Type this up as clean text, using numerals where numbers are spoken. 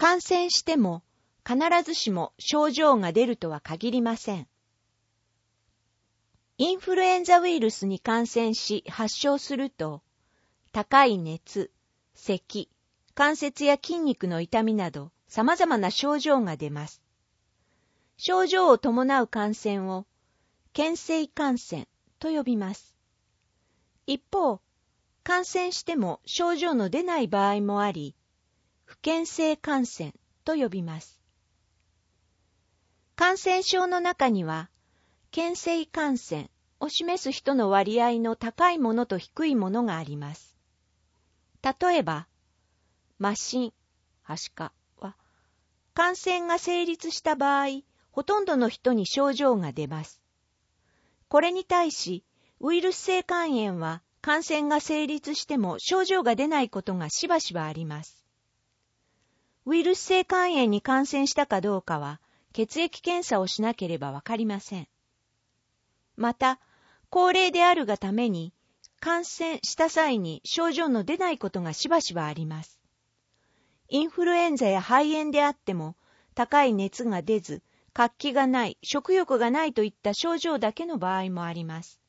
感染しても必ずしも症状が出るとは限りません。インフルエンザウイルスに感染し発症すると、高い熱、咳、関節や筋肉の痛みなど様々な症状が出ます。症状を伴う感染を牽制感染と呼びます。一方、感染しても症状の出ない場合もあり、不牽制感染と呼びます。感染症の中には、牽制感染を示す人の割合の高いものと低いものがあります。例えば、麻疹、はしかは、感染が成立した場合、ほとんどの人に症状が出ます。これに対し、ウイルス性肝炎は感染が成立しても症状が出ないことがしばしばあります。ウイルス性肝炎に感染したかどうかは、血液検査をしなければわかりません。また、高齢であるがために、感染した際に症状の出ないことがしばしばあります。インフルエンザや肺炎であっても、高い熱が出ず、活気がない、食欲がないといった症状だけの場合もあります。